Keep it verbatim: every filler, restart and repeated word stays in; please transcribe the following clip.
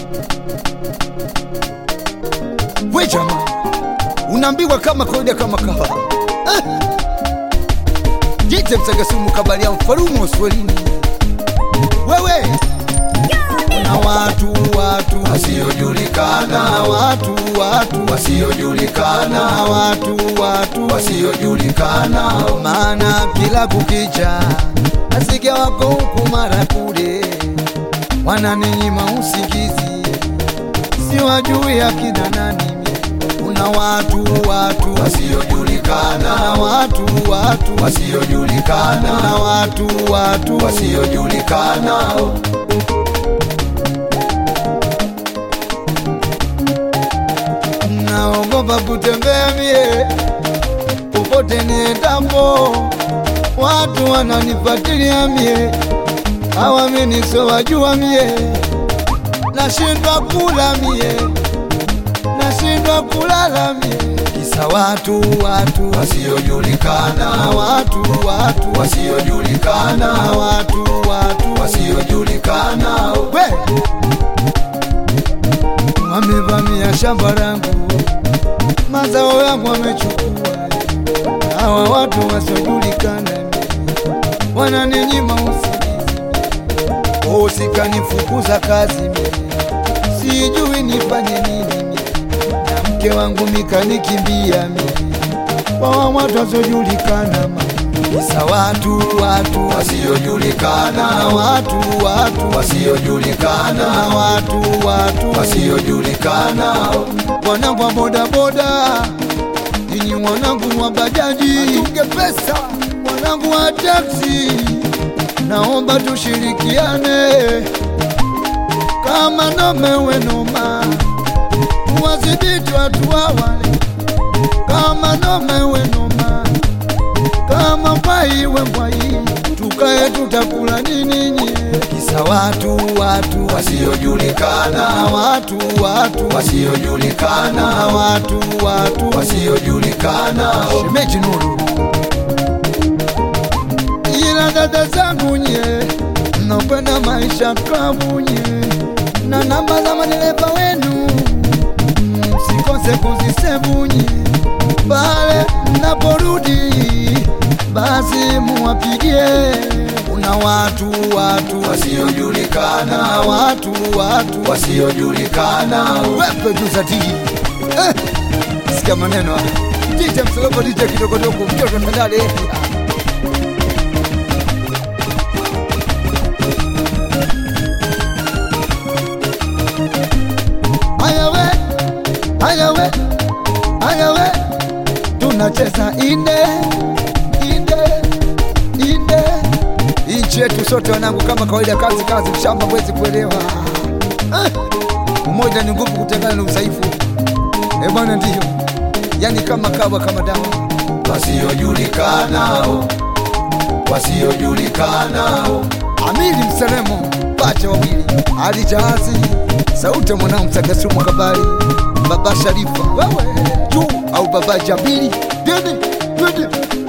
We jamaa, unaambiwa kama kawaida kama kawa eh. Jite Msagasumu kabali ya mfarumo swelini. Wewe na watu watu wasiojulikana, watu watu wasiojulikana, watu watu wasiojulikana. Maana kila kukicha nasikia wako huku mara kule, wananinyima usingizi, siwajui akina nani. Kuna watu watu wasiojulikana, watu watu wasiojulikana, na watu watu wasiojulikana. Naogopa kutembea mie popote niendapo, watu wananifuatilia mie, hawamini so wajua mie, nashindwa kula mie, nashindwa kulala mie, kisa watu watu wasiojulikana, watu watu wasiojulikana, watu watu wasiojulikana. we wamevamia shamba langu, mazao yangu wamechukua, hawa watu wasiojulikana wananinyima usingizi, usikanifukuza kazi mimi, sijui nifanye nini mimi, na mke wangu mikanikimbia mimi, kwa watu wasiojulikana kisa watu watu wasiojulikana, watu watu wasiojulikana, watu watu wasiojulikana. Wanangu wa boda boda, ninyi wanangu wa bajaji, atunge pesa, wanangu wa taksi, naomba tushirikiane, kama nome we noma, waziditi watu wawale, kama nome we noma, kama mbwai we mbwai, tukae tutakula nini nye, kisa watu watu wasiojulikana, watu watu wasiojulikana, watu watu wasiojulikana. Shemeji Nuru, ila dada zangu nye, mnakwenda maisha klabu nye, na namba za madereva wenu msikose kuzisevu nye, pale mnaporudi basi muwapigie. Kuna watu watu wasiojulikana, watu watu wasiojulikana. wepe juzati eh, sikia maneno Dije Msolopo, Dije kidogodogo, mtoto tandale. Ayawe, ayawe, ayawe, tunacheza inde, inde, inde. Inchi yetu sote wanangu, kama kawaida, kazi kazi, mshamba mwezi kuelewa eh. Umoja ni nguvu, kutengana ni udhaifu. Eh bwana, ndiyo yani kama kawa kama dawa. Wasiojulikana, wasiojulikana. Amili Mselemo, pacha wawili, Ali Jahazi, sauti mwanangu Msagasumu kabari, Baba Sharifa wewe tu au Baba Jabili, dede dede